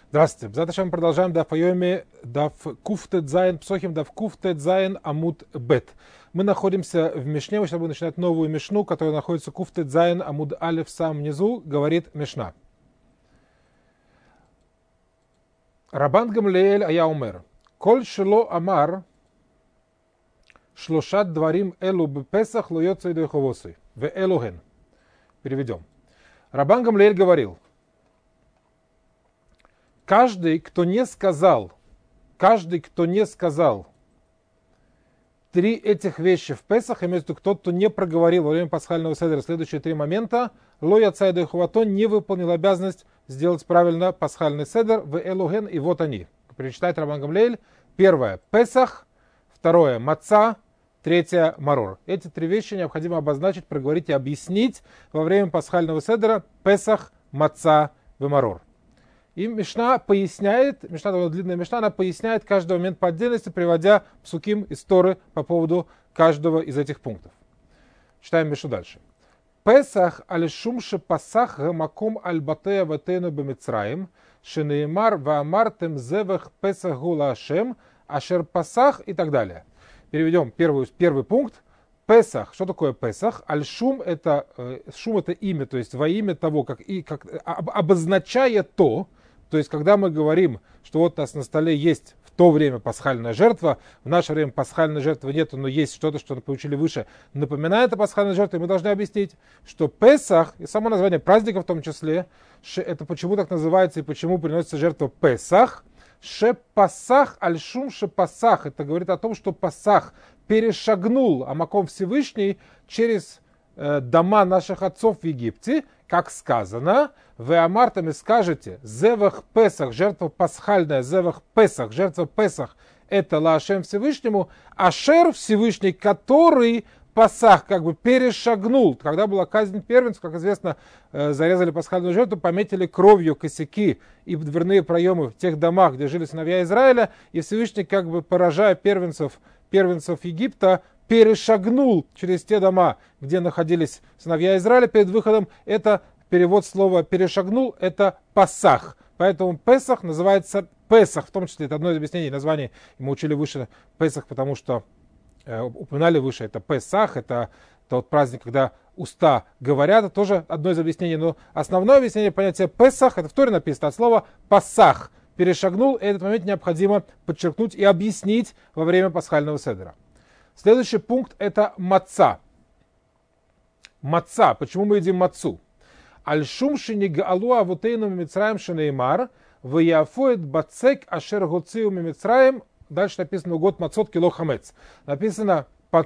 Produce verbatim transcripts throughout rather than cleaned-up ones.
Здравствуйте. Завтра мы продолжаем Даф Айоми, Даф Куфтет Зайн, Псохим, Даф Куфтет Зайн, Амуд Бет. Мы находимся в Мишне, мы сейчас будем начинать новую Мишну, которая находится Куфтет Зайн, Амуд Алеф, в самом низу, говорит Мишна. Рабан Гамлиэль ая умер. Коль шело амар, шлошат дварим элу бепесах ло йоцей дойховосы. В элуген. Переведем. Рабан Гамлиэль говорил: Каждый, кто не сказал, каждый, кто не сказал три этих вещи в Песах, имеется в виду тот, кто не проговорил во время пасхального седера следующие три момента, ло яцай дойховато, не выполнил обязанность сделать правильно пасхальный седер в элуген, и вот они. Перечитает Рабан Гамлиэль. Первое – Песах, второе – Маца, третье – Марор. Эти три вещи необходимо обозначить, проговорить и объяснить во время пасхального седера: Песах, Маца и Марор. И Мишна поясняет, Мишна довольно длинная Мишна, она поясняет каждый момент по отдельности, приводя псуким из Торы по поводу каждого из этих пунктов. Читаем Мишну дальше. Песах аль-шумше пасах гамаком аль-батея ватейну бемицраим, шенеймар ваамартем зевах песах гула ашем, ашер пасах и так далее. Переведем первый, первый пункт. Песах. Что такое Песах? Аль-шум это, э, шум это имя, то есть во имя того, как, и, как об, обозначая то, то есть когда мы говорим, что вот у нас на столе есть в то время пасхальная жертва, в наше время пасхальной жертвы нет, но есть что-то, что мы получили выше, напоминает о пасхальной жертве, мы должны объяснить, что Песах, и само название праздника в том числе, это почему так называется и почему приносится жертва Песах, Шепасах, аль-шум шепасах, это говорит о том, что Пасах перешагнул Амаком Всевышний через э, дома наших отцов в Египте, как сказано, вы амартами скажете, зевах Песах, жертва пасхальная, зевах Песах, жертва Песах, это Лаашем Всевышнему, Ашер Всевышний, который Пасах как бы перешагнул. Когда была казнь первенцев, как известно, зарезали пасхальную жертву, пометили кровью косяки и дверные проемы в тех домах, где жили сыновья Израиля, и Всевышний, как бы поражая первенцев, первенцев Египта, перешагнул через те дома, где находились сыновья Израиля перед выходом. Это перевод слова «перешагнул», это Пасах. Поэтому Песах называется Песах, в том числе это одно из объяснений названия, мы учили выше Песах, потому что упоминали выше, это Песах, это тот праздник, когда уста говорят, это тоже одно из объяснений, но основное объяснение понятия Песах, это в Торе написано от слова Пасах, перешагнул, и этот момент необходимо подчеркнуть и объяснить во время пасхального седера. Следующий пункт это Маца. Маца, почему мы едим мацу? Аль-шум шиниг алу авутейну мимицраем шинеймар, ваяфоет бацек ашер гоциу мимицраем. Дальше написано год мацот кило хамец. Написано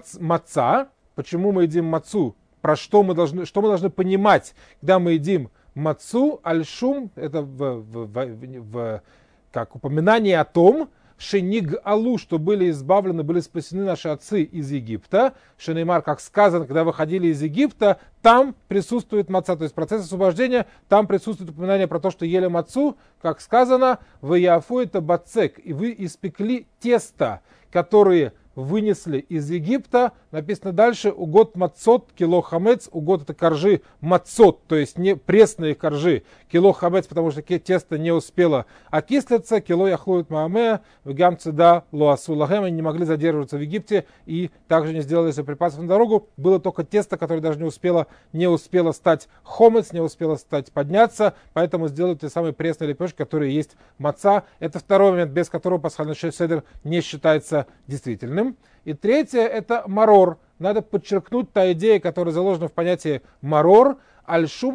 маца. Почему мы едим мацу? Про что мы должны, что мы должны понимать, когда мы едим мацу? Аль-шум это в, в, в, в, как упоминание о том, шениг алу, что были избавлены, были спасены наши отцы из Египта. Шенеймар, как сказано, когда выходили из Египта, там присутствует маца, то есть процесс освобождения, там присутствует упоминание про то, что ели мацу, как сказано, вы яфу это бацек, и вы испекли тесто, которые вынесли из Египта. Написано дальше, угод мацот, кило хамец, угод это коржи мацот, то есть не пресные коржи, кило хамец, потому что тесто не успело окислиться, кило яхлует маамея, вегам цеда лоасу лагем, они не могли задерживаться в Египте и также не сделали себе припасов на дорогу, было только тесто, которое даже не успело, не успело стать хомец, не успело стать подняться, поэтому сделали те самые пресные лепешки, которые есть маца. Это второй момент, без которого пасхальный седер не считается действительным. И третье это марор. Надо подчеркнуть та идея, которая заложена в понятии марор. Аль-шум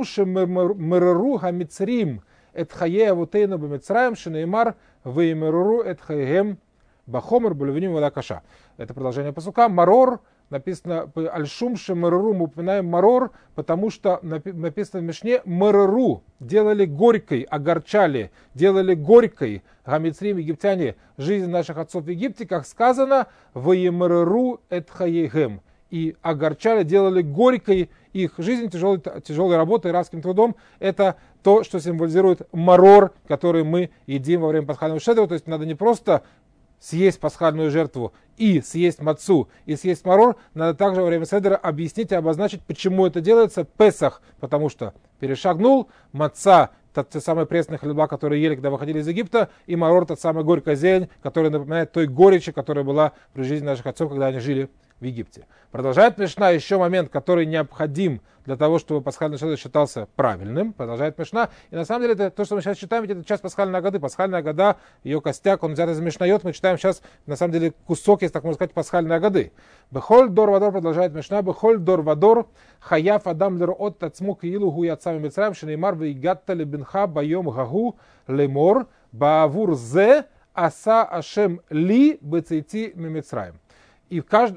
шемерру хамицрим эт хае авутейну бемицраим шенеймар веймерру эт хаегем бахомер булевиним вадакаша. Это продолжение пасука. Марор написано аль-шум шемерру, мы упоминаем марор, потому что написано в Мишне марору, делали горькой, огорчали, делали горькой гамицрим, египтяне, жизнь наших отцов в Египте, как сказано, ваемерру эт хаегем, и огорчали, делали горькой их жизнь, тяжелой, тяжелой работой, рабским трудом. Это то, что символизирует марор, который мы едим во время пасхального седера. То есть надо не просто съесть пасхальную жертву и съесть мацу, и съесть марор, надо также во время седера объяснить и обозначить, почему это делается. Песах, потому что перешагнул, маца, это те самые пресные хлеба, которые ели, когда выходили из Египта, и марор, та самая горькая зелень, которая напоминает той горечи, которая была при жизни наших отцов, когда они жили в Египте. Продолжает Мишна еще момент, который необходим для того, чтобы пасхальный седер считался правильным. Продолжает Мишна. И на самом деле это, то, что мы сейчас читаем, ведь это часть пасхальной агады. Пасхальная агада, ее костяк, он взят из Мишнайот. Мы читаем сейчас, на самом деле, кусок, если так можно сказать, пасхальной агады. Бехоль дор вадор, продолжает Мишна. Бехоль дор вадор, хаяф адам лероот тацмук илу гу яцами мицраем, шенеймар вейгатта лебинха байом гагу лемор баавур зе аса ашем ли бецейти мимицраем. И в, кажд...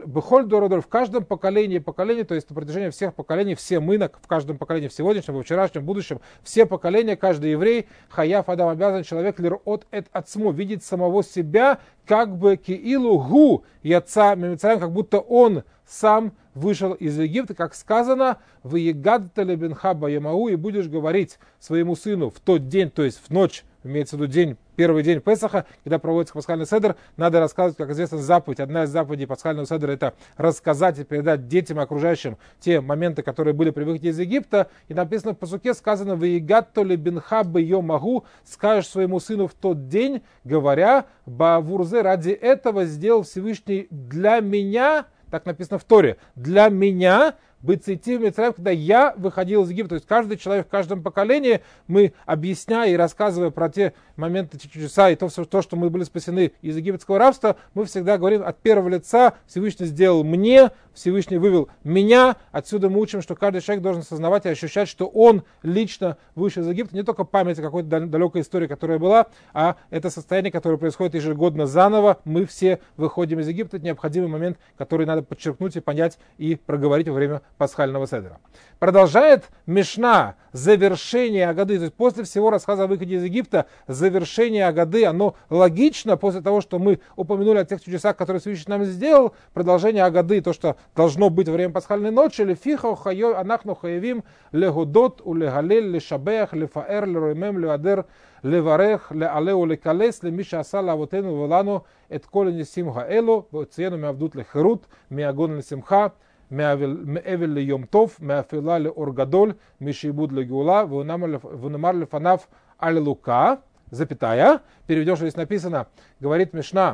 в каждом поколении, поколении, то есть на протяжении всех поколений, все мы в каждом поколении, в сегодняшнем, во вчерашнем, в будущем, все поколения, каждый еврей, хаяф адам, обязан человек лир от эт отцму, видеть самого себя, как бы киилу гу яца мимицраем, как будто он сам вышел из Египта, как сказано, в егадта лебенха баямау, и будешь говорить своему сыну в тот день, то есть в ночь, имеется в виду день, первый день Песаха, когда проводится пасхальный седер, надо рассказывать, как известно, заповедь. Одна из заповедей пасхального седера — это рассказать и передать детям и окружающим те моменты, которые были при выходе из Египта. И написано в пасуке, сказано: «Ваигатто лебенха бьемагу», скажешь своему сыну в тот день, говоря: «Баавурзе», ради этого сделал Всевышний для меня, так написано в Торе, для меня, быцейти в Мицраим, когда я выходил из Египта. То есть каждый человек в каждом поколении, мы, объясняя и рассказывая про те моменты, те чудеса и то, то, что мы были спасены из египетского рабства, мы всегда говорим от первого лица: Всевышний сделал мне, Всевышний вывел меня. Отсюда мы учим, что каждый человек должен осознавать и ощущать, что он лично вышел из Египта. Не только память о какой-то далекой истории, которая была, а это состояние, которое происходит ежегодно заново. Мы все выходим из Египта. Это необходимый момент, который надо подчеркнуть и понять и проговорить во время пасхального седера. Продолжает Мишна завершение Агады. То есть после всего рассказа о выходе из Египта, завершение Агады, оно логично после того, что мы упомянули о тех чудесах, которые Всевышний нам сделал. Продолжение Агады, то, что должно быть во время пасхальной ночи: лефиха хайо анахну хаевим легодот улегалель лешабех лефаэр лероимем леадер леварех леалеу лекалес лемиша аса лавотену волану эт коле несим хаэлу воцену меавдут лехерут меагон лесимха מאבל ליום טוב, מאפלה לאור גדול, משעבוד לגאולה, ונאמר לפניו аллилука, запятая, переведем, что здесь написано, говорит Мишна,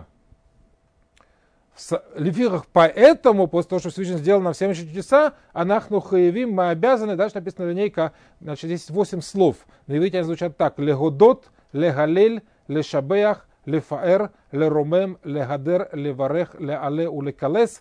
в лефихах, поэтому, после того, что Всевышний сделал нам всем еще чудеса, анахну хаевим, мы обязаны, дальше написана линейка, значит, здесь восемь слов, на иврите они звучат так: легодот, легалель, лешабеях, лефаэр, леромем, легадер, леварех, леале, улекалес.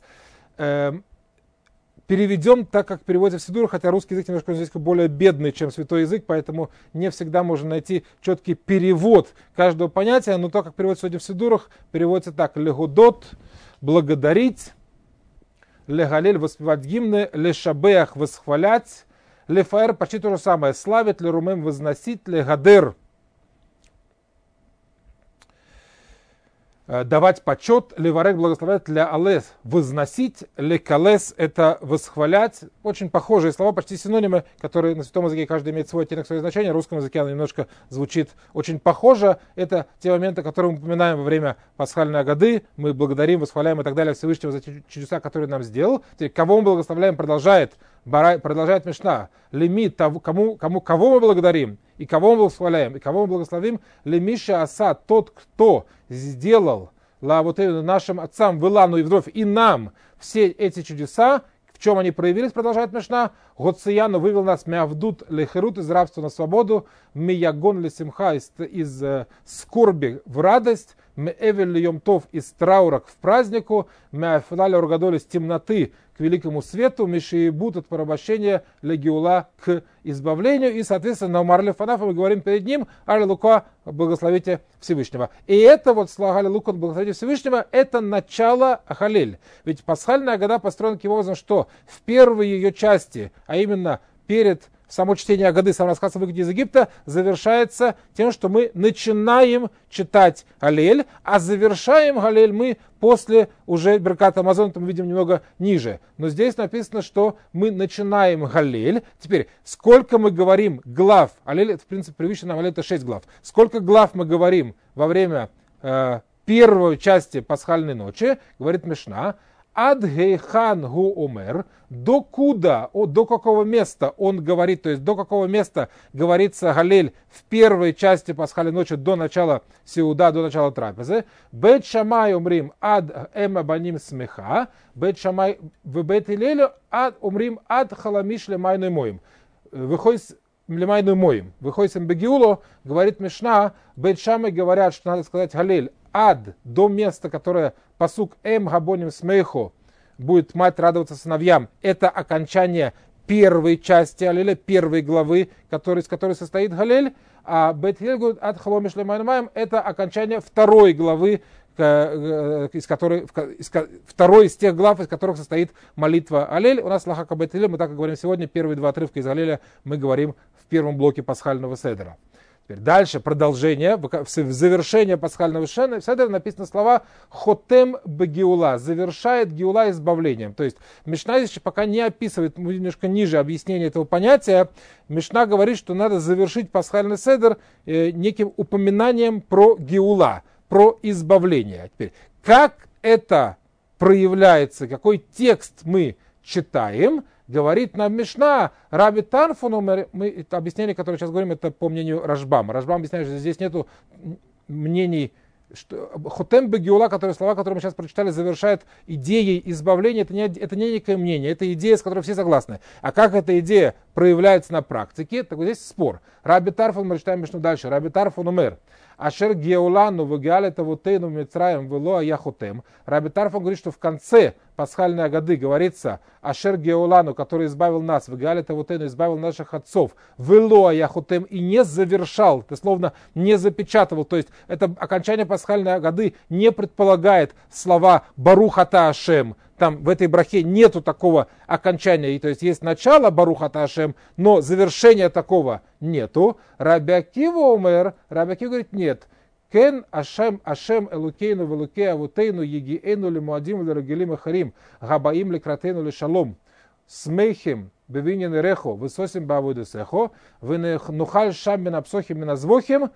Переведем так, как переводится в Сидурах, хотя русский язык немножко здесь более бедный, чем святой язык, поэтому не всегда можно найти четкий перевод каждого понятия, но то, как переводится сегодня в Сидурах, переводится так: легудот, благодарить, легалель, воспевать гимны, лешабеях, восхвалять, лефаэр, почти то же самое, славить, лерумем, возносить, легадер, давать почет, леварек, благословлять, ля алес, возносить, лекалес, это восхвалять. Очень похожие слова, почти синонимы, которые на святом языке каждый имеет свой оттенок, свое значение. В русском языке оно немножко звучит очень похоже. Это те моменты, которые мы упоминаем во время пасхальной агады. Мы благодарим, восхваляем и так далее Всевышнего за те чудеса, которые нам сделал. Теперь, кого мы благословляем, продолжает, продолжает Мишна. Лимит, кому, кому, кого мы благодарим, и кого мы восхваляем, и кого мы благословим. Лемиша аса, тот, кто сделал лавотею, нашим отцам, Вилану и вновь и нам все эти чудеса. В чем они проявились, продолжает Мишна. Гоцияну вывел нас меавдут лехерут, из рабства на свободу, меягон лесимха, из, из э, скорби в радость, меэвель льем тов, из траура в празднику, меафилали оргадоль, из темноты к великому свету, мишиебут, от порабощения, легиула к избавлению. И, соответственно, на умарле фанафа мы говорим перед ним: аллилука, благословите Всевышнего. И это вот слова аллилука, благословите Всевышнего, это начало Халель. Ведь пасхальная агада построена таким образом, что в первой ее части, а именно перед само чтение Агады, сам рассказ о выходе из Египта, завершается тем, что мы начинаем читать Алель, а завершаем Алель мы после уже Беркат Амазон, это мы видим немного ниже. Но здесь написано, что мы начинаем Алель. Теперь, сколько мы говорим глав, Алель, это в принципе привычно нам, Алель это шесть глав. Сколько глав мы говорим во время э, первой части пасхальной ночи, говорит Мишна, Адгейхан гу умер, докуда, о, до какого места он говорит, то есть до какого места говорится Галель в первой части пасхальной ночи до начала сеуда, до начала трапезы. Бет Шамай умрим ад эма баним смеха, бет Шамай в бет Илелю ад умрим ад халамиш лемайну моим. Выходит лемайну моим. Выходит с Бегиуло, говорит Мишна, бет Шамай говорят, что надо сказать Галель ад до места, которое пасук эм габоним смеху, будет мать радоваться сыновьям. Это окончание первой части Алеля, первой главы, который, из которой состоит Галель. А Бет Хилель говорит ад халомиш лемайнумаем, это окончание второй главы, из которой, из, второй из тех глав, из которых состоит молитва Алель. У нас лахака Бет Хилель, мы так и говорим сегодня, первые два отрывка из Галеля мы говорим в первом блоке пасхального седера. Теперь дальше продолжение, в завершение пасхального седера написано слова «хотем бегеула», завершает геула избавлением. То есть Мишна здесь пока не описывает, немножко ниже объяснение этого понятия. Мишна говорит, что надо завершить пасхальный седер неким упоминанием про геула, про избавление. Теперь, как это проявляется, какой текст мы читаем, говорит нам Мишна, Раби Тарфону, мы это объяснение, которое сейчас говорим, это по мнению Рашбама. Рашбам объясняет, что здесь нету мнений, что Хотем бегеула, которые слова, которые мы сейчас прочитали, завершает идеей избавления. Это не, это не некое мнение, это идея, с которой все согласны. А как эта идея проявляется на практике, так вот здесь спор. Раби Тарфон, мы читаем Мишну дальше. Раби Тарфон умер. Ашер геулану вегеалет авотейну мицраем вело аяхотем. Раби Тарфон говорит, что в конце пасхальной агады говорится Ашер геулану, который избавил нас, вегеалет авотейну, избавил наших отцов, вело аяхотем, и не завершал, это словно не запечатывал. То есть это окончание пасхальной агады не предполагает слова Барух ата Ашем. Там в этой брахе нету такого окончания, и, то есть есть начало Барух ата Ашем, но завершения такого нету. Раби Акива умер, Раби Акива говорит нет. Кен Ашем Ашем Элукейну Велукей Авутейну Егиэну Лемуадим Лерагелим Ахарим Габаим Лекратейну Лешалом Смейхим Бевинин Рехо Высосим Бавудесехо Венухаль Шам Минапсохим Миназвохим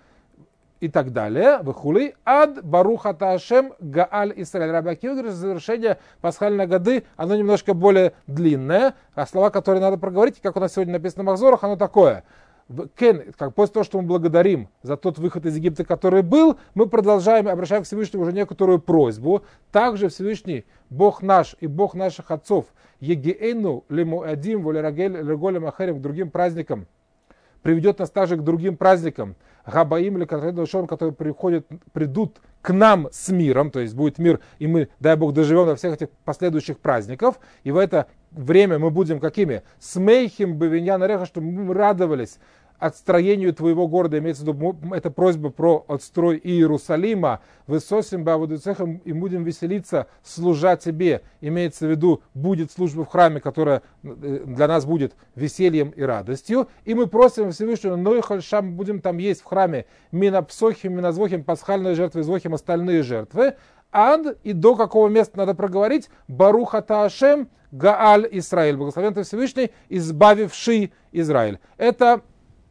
и так далее, выхули, ад Барух ата Ашем Гааль Исраэль. Раби Акива говорит, завершение пасхальной годы, оно немножко более длинное, а слова, которые надо проговорить, как у нас сегодня написано в Махзорах, оно такое. Кен, как после того, что мы благодарим за тот выход из Египта, который был, мы продолжаем, обращаем к Всевышнему уже некоторую просьбу. Также Всевышний, Бог наш и Бог наших отцов, Егиэну лемуадим волерагель леголем ахерем, к другим праздникам, приведет нас также к другим праздникам, Габаим или которые приходят, придут к нам с миром, то есть будет мир, и мы, дай Бог, доживем до всех этих последующих праздников, и в это время мы будем какими? Смейхим бевиньян реха, чтобы мы радовались отстроению твоего города, имеется в виду, это просьба про отстрой Иерусалима, высосим бавудуцехам, и будем веселиться, служа тебе, имеется в виду, будет служба в храме, которая для нас будет весельем и радостью, и мы просим Всевышнего, ну и хальшам, будем там есть в храме, минапсохим, миназвохим, пасхальные жертвы, звохим, остальные жертвы, ад, и до какого места надо проговорить, Барух ата Ашем Гааль Исраэль, благословен ты Всевышний, избавивший Израиль. Это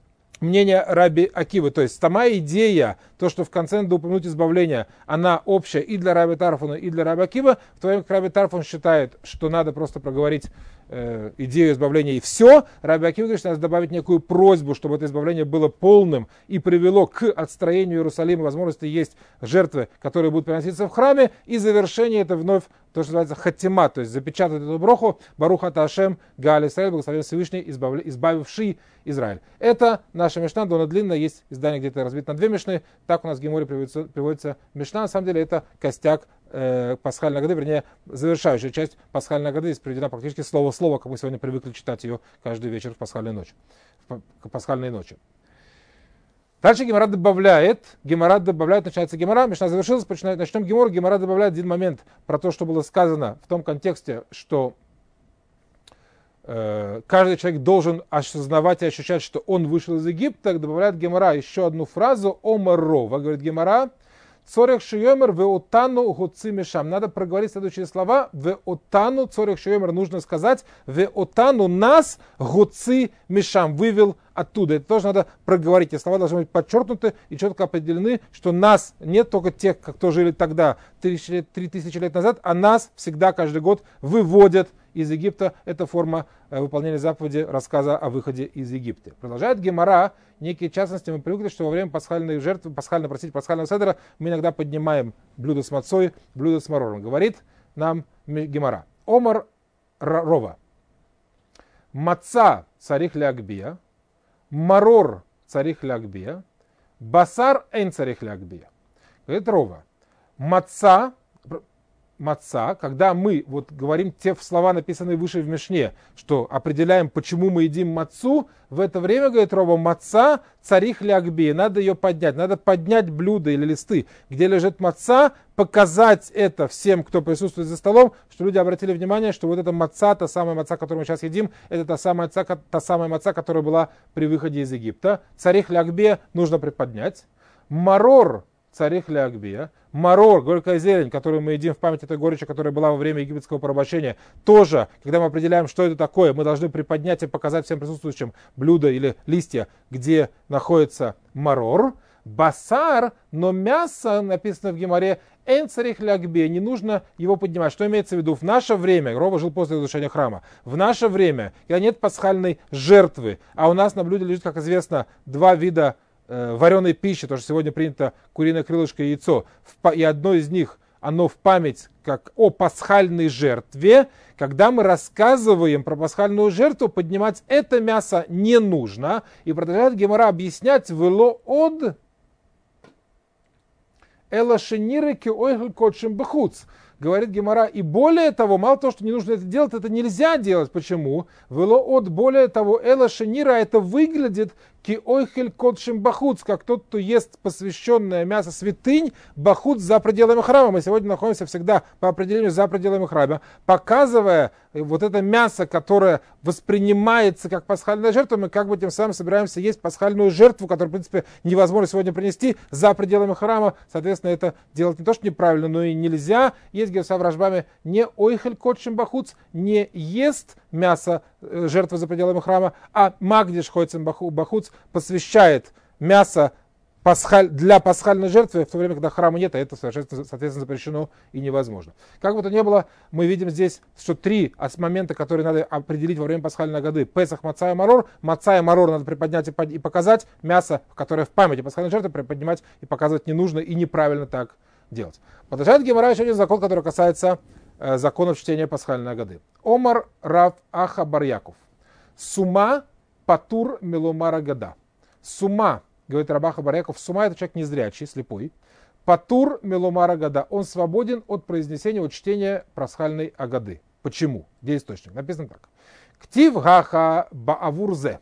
мнение Раби Акивы, то есть сама идея, то, что в конце надо упомянуть избавление, она общая и для Раби Тарфона, и для Раби Акивы. В то время как Раби Тарфон считает, что надо просто проговорить э, идею избавления и все. Раби Акива говорит, что надо добавить некую просьбу, чтобы это избавление было полным и привело к отстроению Иерусалима, возможности есть жертвы, которые будут приноситься в храме, и завершение это вновь то, что называется хатима, то есть запечатать эту броху, Барух ата Ашем Гааль Исраэль, благословен Всевышний, избавивший Израиль. Это наша Мишна, довольно длинная, есть издание где-то разбито на две Мишны, так у нас в Геморе приводится, приводится Мишна, на самом деле это костяк э, пасхальной годы, вернее, завершающая часть пасхальной годы, здесь приведена практически слово в слово, как мы сегодня привыкли читать ее каждый вечер в пасхальной ночи. В пасхальной ночи. Дальше Гемара добавляет, Гемара добавляет, начинается Гемара, Мишна завершилась, начнем Гемору, Гемара добавляет один момент про то, что было сказано в том контексте, что э, каждый человек должен осознавать и ощущать, что он вышел из Египта. Добавляет Гемара еще одну фразу, Омарова, говорит Гемара, Цорех шиемер веотану гуци мешам. Надо проговорить следующие слова. Веотану, цорех шиемер, нужно сказать, веотану нас гуци мешам, вывел оттуда. Это тоже надо проговорить. Эти слова должны быть подчеркнуты и четко определены, что нас нет только тех, кто жили тогда, три тысячи лет назад, а нас всегда каждый год выводят из Египта. Это форма э, выполнения заповеди рассказа о выходе из Египта. Продолжает Гемара. Некие частности мы привыкли, что во время пасхальной жертвы, пасхального, простите, пасхального седера мы иногда поднимаем блюдо с мацой, блюдо с марором. Говорит нам Гемара. Омар Рова. Маца царих лягбия, марор царих лягбия, басар эйн царих лягбия. Говорит Рова. Маца, маца, когда мы вот говорим те слова, написанные выше в Мишне, что определяем, почему мы едим мацу, в это время, говорит Рова, маца царих лягбия, надо ее поднять, надо поднять блюдо или листы, где лежит маца, показать это всем, кто присутствует за столом, что люди обратили внимание, что вот эта маца, та самая маца, которую мы сейчас едим, это та самая маца, та самая маца, которая была при выходе из Египта. Царих лягбия нужно приподнять. Марор царих лягбия. Марор, горькая зелень, которую мы едим в память этой горечи, которая была во время египетского порабощения, тоже, когда мы определяем, что это такое, мы должны приподнять и показать всем присутствующим блюда или листья, где находится марор. Басар, но мясо, написано в Гемаре, эн царих лягбе, не нужно его поднимать. Что имеется в виду? В наше время, Рова жил после разрушения храма, в наше время, когда нет пасхальной жертвы, а у нас на блюде лежит, как известно, два вида э, вареной пищи, то, что сегодня принято куриное крылышко и яйцо, и одно из них, оно в память как о пасхальной жертве. Когда мы рассказываем про пасхальную жертву, поднимать это мясо не нужно. И продолжает Гемара объяснять «Вело од элашениры ки ойгль котшим бехуц». Говорит Гемара, и более того, мало того, что не нужно это делать, это нельзя делать. Почему? Вело от, более того, эла шенира, это выглядит ки ойхель котшим бахуц, как тот, кто ест посвященное мясо святынь, бахуц за пределами храма. Мы сегодня находимся всегда по определению за пределами храма, показывая вот это мясо, которое воспринимается как пасхальная жертва, мы как бы тем самым собираемся есть пасхальную жертву, которую, в принципе, невозможно сегодня принести за пределами храма. Соответственно, это делать не то, что неправильно, но и нельзя. Есть герса в Рашбаме не ойхель котшим бахуц, не ест мясо жертвы за пределами храма, а магдиш хойцем бахуц посвящает мясо пасхаль, для пасхальной жертвы, в то время, когда храма нет, а это, соответственно, запрещено и невозможно. Как бы то ни было, мы видим здесь, что три момента, которые надо определить во время пасхальной годы. Песах, маца и марор. Маца и марор надо приподнять и показать. Мясо, которое в памяти пасхальной жертвы, приподнимать и показывать не нужно и неправильно так делать. Продолжает Гемара еще один закон, который касается э, законов чтения пасхальной годы. Омар Рав Аха Барьяков. Сума патур меломара гада. Сума, говорит Рабаха Барьяков, сума — это человек незрячий, слепой. Патур меломара гада. Он свободен от произнесения, от чтения пасхальной агады. Почему? Где источник? Написано так. Ктив гаха баавур зе.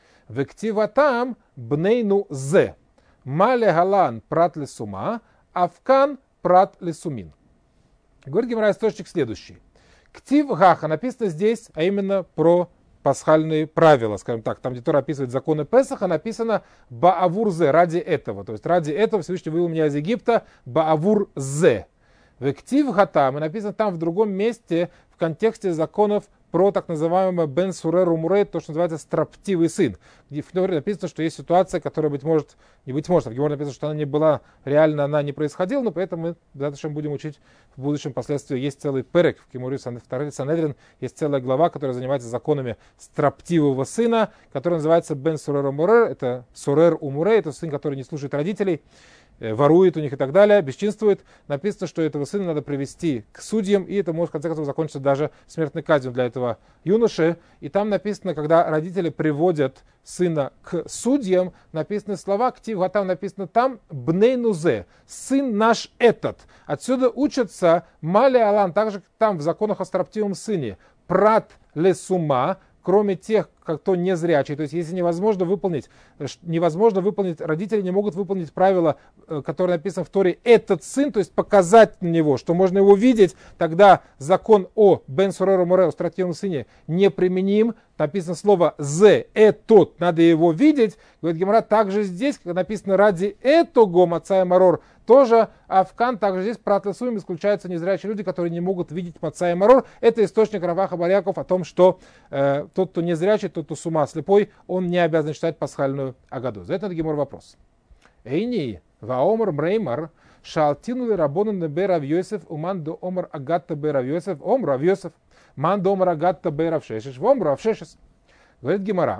Вективатам бнейну зе. Мале галан прат ли сума. Авкан прат лесумин. Говорит Гемара, источник следующий. Ктив гаха написано здесь, а именно про пасхальные правила, скажем так. Там, где Тора описывает законы Песаха, написано баавур-зе, ради этого. То есть ради этого Всевышний вывел меня из Египта, баавур-зе. В ктив гатам, и написано там в другом месте, в контексте законов про так называемый бен сурер умурей, то, что называется строптивый сын. Где в Геморе написано, что есть ситуация, которая, быть может, не быть может, в Геморе написано, что она не была, реально она не происходила, но поэтому мы дальше будем учить в будущем последствии. Есть целый перек в Геморе второй Санедрин, есть целая глава, которая занимается законами строптивого сына, который называется бен сурер умурей, это сурер умурей, это сын, который не слушает родителей, ворует у них и так далее, бесчинствует. Написано, что этого сына надо привести к судьям, и это может в конце концов закончиться даже смертной казнью для этого юноши. И там написано, когда родители приводят сына к судьям, написаны слова, ктив гатам, написано там бнейнузе, сын наш этот. Отсюда учатся мали алан, также там в законах о строптивом сыне, прат лесума, кроме тех, кто незрячий. То есть, если невозможно выполнить, невозможно выполнить, родители не могут выполнить правило, которое написано в Торе, этот сын, то есть показать на него, что можно его видеть, тогда закон о бен суреру море, о строптивом сыне, неприменим. Написано слово «зе», «этот», надо его видеть. Говорит Гемара, также здесь, как написано «ради этого маца и марор», тоже Авкан, также здесь прат лесумин, исключаются незрячие люди, которые не могут видеть маца и марор. Это источник Рав Аха Барьяков о том, что э, тот, кто незрячий, тот, кто с ума слепой, он не обязан читать пасхальную Агаду. За это Гемор вопрос. Эйни, ваомар мреймар, шалтину ли рабонан небе Рав Йосеф, уман до омар агатта бе Рав Йосеф, ом Рав Йосеф, ман до омар агатта бе Рав Шешеш, вом Рав Шешес. Говорит Гемора,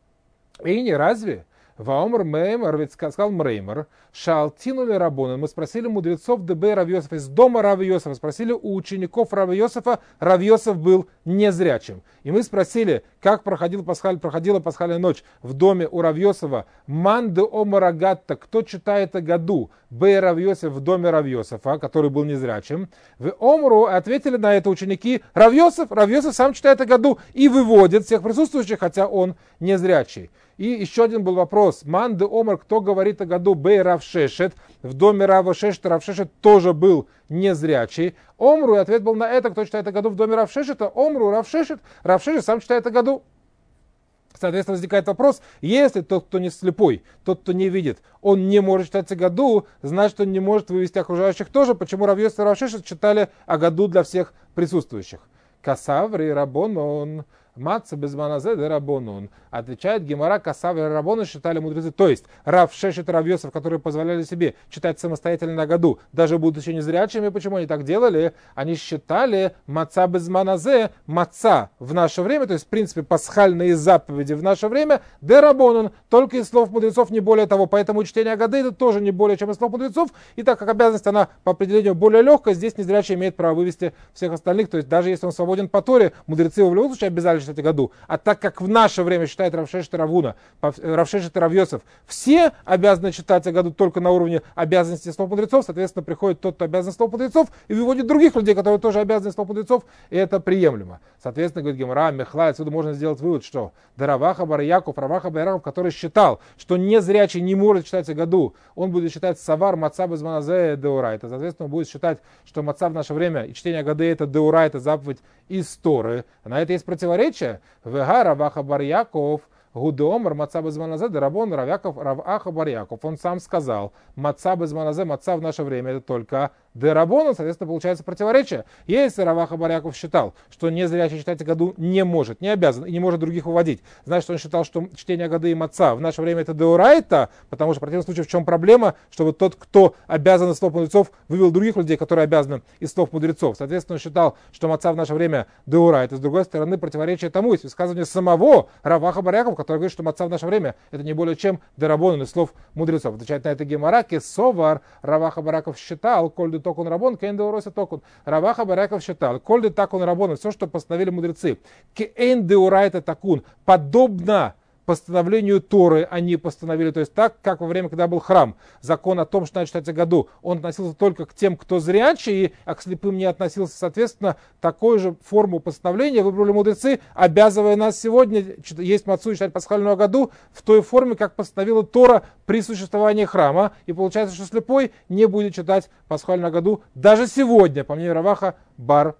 Эйни, разве? Ваомар Меймар, ведь сказал Мреймар, шалтину ли рабонан, мы спросили мудрецов дб Рав Йосефа, из дома Рава Йосефа, спросили у учеников Рава Йосефа, Рав Йосеф был незрячим. И мы спросили, как проходил пасхаль, проходила пасхальная ночь в доме у Рав Йосефа, ман де омар агатта, кто читает Агаду, б Рав Йосеф в доме Рав Йосефа, который был незрячим. В Омру ответили на это ученики, Рав Йосеф, Рав Йосеф сам читает Агаду и выводит всех присутствующих, хотя он незрячий. И еще один был вопрос. Ман де омар, кто говорит о году бей Рав Шешет, в доме Рава Шешета, Рав Шешет тоже был незрячий. Омру, и ответ был на это, кто читает о году в доме Рав Шешета, Омру, Рав Шешет, Рав Шешет сам читает о году. Соответственно, возникает вопрос, если тот, кто не слепой, тот, кто не видит, он не может читать Агаду, значит, он не может вывести окружающих тоже. Почему Рав Йосеф и Рав Шешет читали Агаду для всех присутствующих? Касаври рабонон. Маца без маназе де рабонун. Отвечает Гемара, Касав и Рабоны считали мудрецы. То есть Рав Шешет и Рав Йосеф, которые позволяли себе читать самостоятельно Агаду, даже будучи незрячими, почему они так делали? Они считали маца без маназе, маца в наше время, то есть в принципе пасхальные заповеди в наше время, де рабонун, только из слов мудрецов, не более того. Поэтому чтение Агады это тоже не более чем из слов мудрецов. И так как обязанность она по определению более легкая, здесь незрячий имеет право вывести всех остальных. То есть даже если он свободен по Торе, мудрецы его в любом случае обязали читать Агаду. А так как в наше время считает Рав Шешет и Равуна, Рав Шешет и Рав Йосеф, все обязаны читать Агаду только на уровне обязанностей слов мудрецов, соответственно, приходит тот, кто обязан слов мудрецов, и выводит других людей, которые тоже обязаны слов мудрецов, и это приемлемо. Соответственно, говорит Гемара, Мехла, отсюда можно сделать вывод, что Дараваха бар Яков, Раваха бар Яков, который считал, что незрячий не может читать Агаду, он будет считать Савар, Маца без маназе, деурайта. Соответственно, он будет считать, что Маца в наше время и чтение Агады это деурайта, заповедь из Торы. На это есть противоречие. Вега Раваха бар Яков, Гудеомар, Маца без маназе, Дарабон, Равяков, Раваха бар Яков. Он сам сказал, Маца без маназе, Маца в наше время это только Дерабон, соответственно, получается противоречие. Если Раваха бар Яков считал, что незрячий читать Агаду не может, не обязан и не может других выводить, значит, он считал, что чтение Агады и Маца в наше время это деурайта, потому что в противном случае в чем проблема, чтобы тот, кто обязан из слов мудрецов, вывел других людей, которые обязаны из слов мудрецов. Соответственно, он считал, что Маца в наше время деурайта. С другой стороны, противоречие тому есть высказывание самого Раваха бар Якова, который говорит, что Маца в наше время это не более чем Дерабон из слов мудрецов. Отвечает на это Гемара, Кесовар, Раваха бар Яков считал, коль токун рабон, кен деурося токун. Раваха бар Яков считал, коль де такун рабон, все, что постановили мудрецы, кен деурайта такун, подобно постановлению Торы они постановили, то есть так, как во время, когда был храм, закон о том, что надо читать Агаду, он относился только к тем, кто зрячий, а к слепым не относился, соответственно, такую же форму постановления выбрали мудрецы, обязывая нас сегодня есть мацу и читать пасхальную Агаду в той форме, как постановила Тора при существовании храма, и получается, что слепой не будет читать пасхальную Агаду даже сегодня, по мнению Раваха бар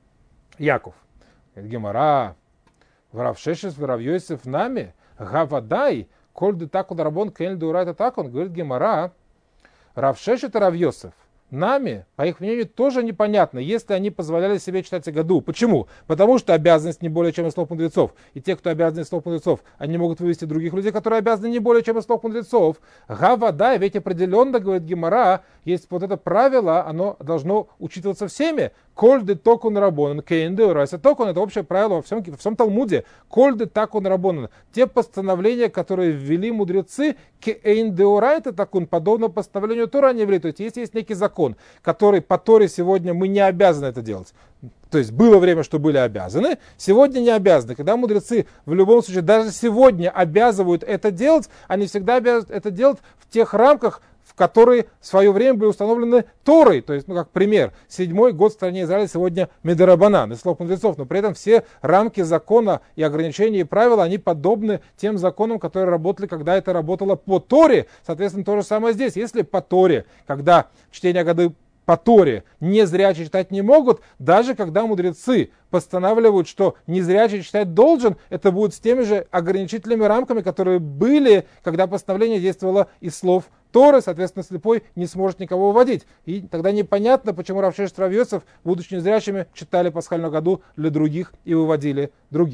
Яков. Гемара, Рав Шешет, Рав Йосеф нами, Гавадай, коль де так он рабон, кен деурайта так он, говорит Гемара, Рав Шешет и Рав Йосеф нами, по их мнению, тоже непонятно, если они позволяли себе читать Агаду. Почему? Потому что обязанность не более чем из слов мудрецов. И те, кто обязаны из слов мудрецов, они могут вывести других людей, которые обязаны не более чем из слов мудрецов. Гавадай, ведь определенно, говорит Гемара, есть вот это правило, оно должно учитываться всеми. Коль де токун рабонан, кейн де урайса токун, это общее правило во всем, во всем Талмуде. Коль де такун рабонан, те постановления, которые ввели мудрецы, кейн де урайта такун, подобно постановлению Тора они ввели. То есть, если есть некий закон, который по Торе сегодня мы не обязаны это делать, то есть было время, что были обязаны, сегодня не обязаны. Когда мудрецы в любом случае даже сегодня обязывают это делать, они всегда обязаны это делать в тех рамках, в которые в свое время были установлены Торой. То есть, ну, как пример, седьмой год в стране Израиля сегодня Медарабанан, из слов мудрецов, но при этом все рамки закона и ограничения и правила, они подобны тем законам, которые работали, когда это работало по Торе. Соответственно, то же самое здесь. Если по Торе, когда чтение Агады по Торе незрячие читать не могут, даже когда мудрецы постанавливают, что незрячий читать должен, это будет с теми же ограничительными рамками, которые были, когда постановление действовало из слов Торы, соответственно, слепой не сможет никого выводить. И тогда непонятно, почему Рав Шешет и Рав Йосеф, будучи незрячими, читали пасхальную Агаду для других и выводили других.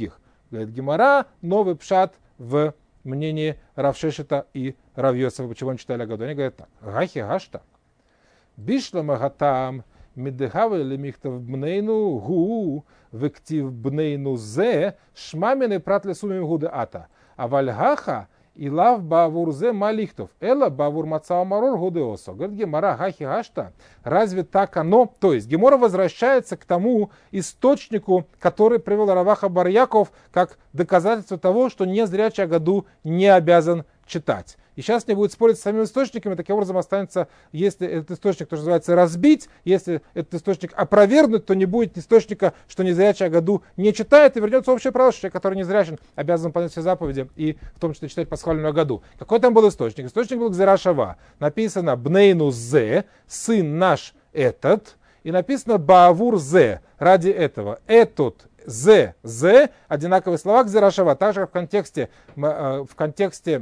Говорит Гемара, новый пшат в мнении Рав Шешета и Рав Йосефа, почему они читали Агаду. Они говорят так. Гахи гашта. Бишла магатам медехавы лемихтав бнейну гу вектив бнейну зе шмамины пратле сумим гуде ата. А вальгаха и лав бавур зе малихтов. Эла бавур мацау марор гуде осо. Говорит Гемара, гахи гашта. Разве так оно? То есть Гемора возвращается к тому источнику, который привел Раваха бар Яков как доказательство того, что незрячий Агаду не обязан читать. И сейчас не будет спорить с самими источниками, таким образом останется, если этот источник, то, что называется, разбить, если этот источник опровергнуть, то не будет источника, что незрячий Агаду не читает, и вернется общее правило, что человек, который незрячен, обязан выполнять все заповеди, и в том числе читать пасхальную Агаду. Какой там был источник? Источник был Гзера Шава. Написано «Бнейну зе», «сын наш этот», и написано «Баавур зе», ради этого. Этот зе, зе, одинаковые слова Гзера Шава, также в контексте, в контексте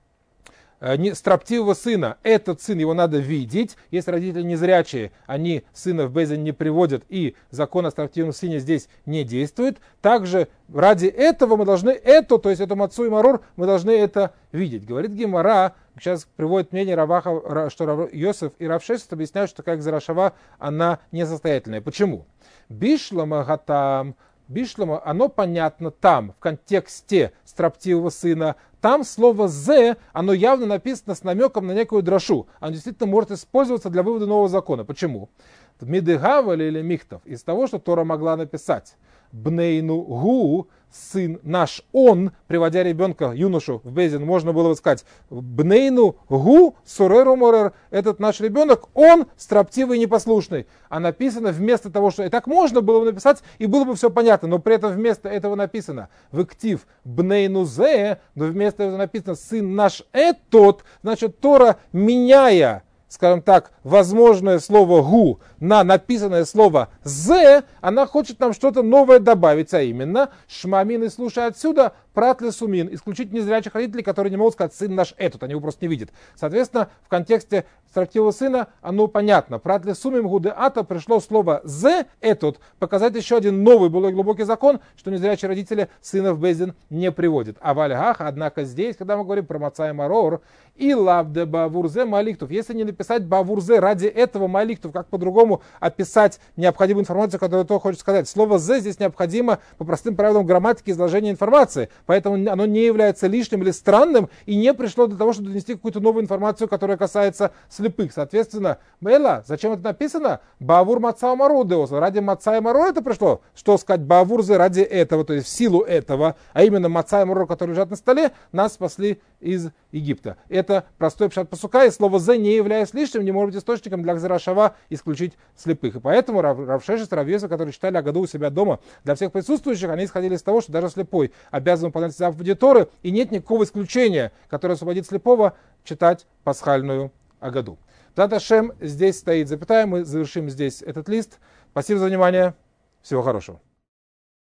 строптивого сына, этот сын, его надо видеть. Если родители незрячие, они сына в Бейзен не приводят, и закон о строптивом сыне здесь не действует. Также ради этого мы должны это, то есть этому отцу и марор, мы должны это видеть. Говорит Гемара, сейчас приводит мнение Раваха, что Рав Йосеф и Рав Шешет объясняют, что как Гзера Шава, она несостоятельная. Почему? Бишлама гатам. Бишлама, оно понятно там, в контексте строптивого сына. Там слово «зе», оно явно написано с намеком на некую дрошу. Оно действительно может использоваться для вывода нового закона. Почему? Мидыгава или михтов, из того, что Тора могла написать. Бнейну гу, сын наш, он, приводя ребенка, юношу в Бейзин, можно было бы сказать, Бнейну гу, суреру морер, этот наш ребенок, он строптивый и непослушный. А написано вместо того, что и так можно было бы написать, и было бы все понятно, но при этом вместо этого написано вектив Бнейну зе, но вместо этого написано сын наш этот, значит Тора, меняя, скажем так, возможное слово «гу» на написанное слово «зе», она хочет нам что-то новое добавить, а именно «шмамин» и слушай отсюда «пратле сумин», исключить незрячих родителей, которые не могут сказать «сын наш этот», они его просто не видят. Соответственно, в контексте строптивого сына оно понятно. «Пратле сумим гуде ата» пришло слово «зе» этот, показать еще один новый, более глубокий закон, что незрячие родители сына в Бейзин не приводят. А в Альгах, однако здесь, когда мы говорим про Маца и Марор, и лавде бавурзе маликтов, если не написать бавурзе ради этого маликтов, как по-другому описать необходимую информацию, которую то хочет сказать. Слово «зе» здесь необходимо по простым правилам грамматики изложения информации, поэтому оно не является лишним или странным и не пришло для того, чтобы донести какую-то новую информацию, которая касается слепых. Соответственно, Мэла, зачем это написано? Бавур маца мару деоса. Ради маца и мару это пришло. Что сказать бавурзе ради этого, то есть в силу этого, а именно маца и мару, которые лежат на столе, нас спасли из Египта. Это простой пшат пасука, и слово «зе», не являясь лишним, не может быть источником для Гзера Шава исключить слепых. И поэтому Рав Шешет и Рав Йосеф, которые читали Агаду у себя дома, для всех присутствующих, они исходили из того, что даже слепой обязан выполнять заповеди Торы, и нет никакого исключения, которое освободит слепого читать пасхальную Агаду. Б'эзрат Ашем, здесь стоит запятая, мы завершим здесь этот лист. Спасибо за внимание, всего хорошего.